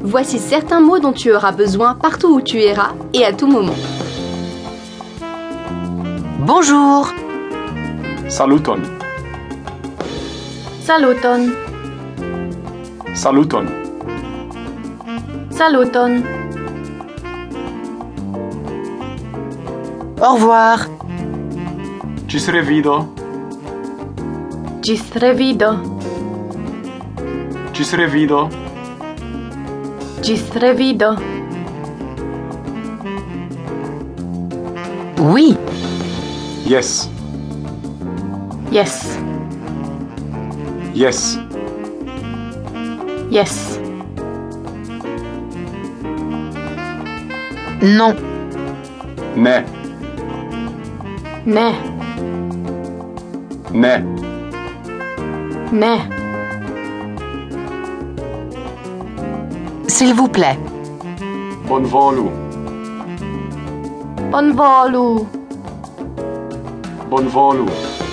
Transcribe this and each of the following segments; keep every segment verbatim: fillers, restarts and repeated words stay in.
Voici certains mots dont tu auras besoin partout où tu iras et à tout moment. Bonjour. Saluton. Saluton. Saluton. Saluton. Au revoir. Ci revido. Gis revido. Ci revido. Gis revido. Oui. Yes. Yes. Yes. Yes. Non. Ne. Ne. Ne. Ne. S'il vous plaît. Bonvolu. Bonvolu. Bonvolu.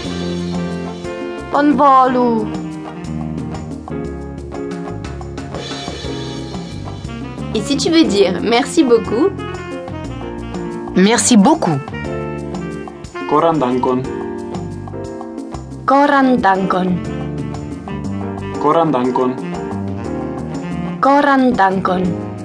Bonvolu. Et si tu veux dire merci beaucoup, Merci beaucoup. Koran dankon. koran dankon. Koran dankon. Koran dankon.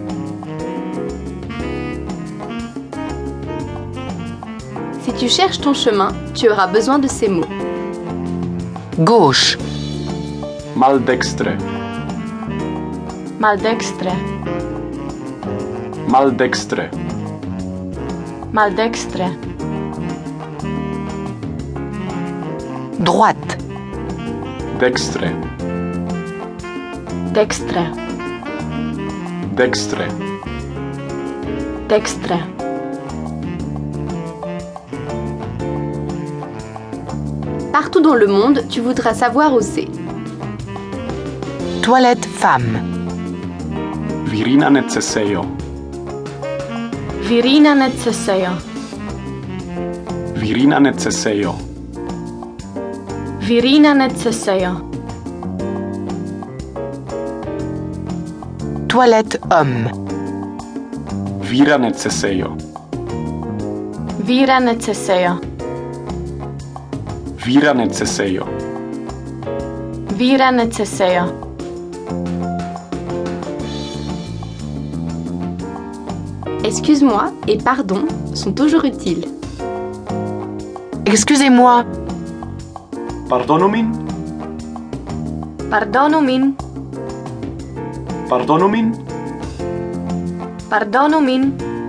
Si tu cherches ton chemin, tu auras besoin de ces mots. Gauche. Maldextre. Maldextre. Maldextre. Maldextre. Droite. Dextre. Dextre. Dextre. Dextre. Partout dans le monde, tu voudras savoir où c'est. Toilette femme. Virina necesejo. Virina necesejo. Virina necesejo. Virina necesejo. Toilette homme. Vira necesejo. Vira necesejo. Vira necesejo. Vira necesejo. Excuse-moi et pardon sont toujours utiles. Excusez-moi. Pardonomin. Pardonomin. Pardonomin. Pardonomin.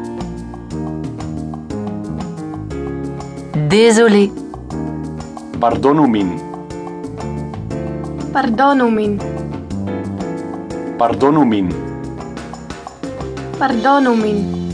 Désolé. Pardonomin. Pardonomin. Pardonomin. Pardonomin.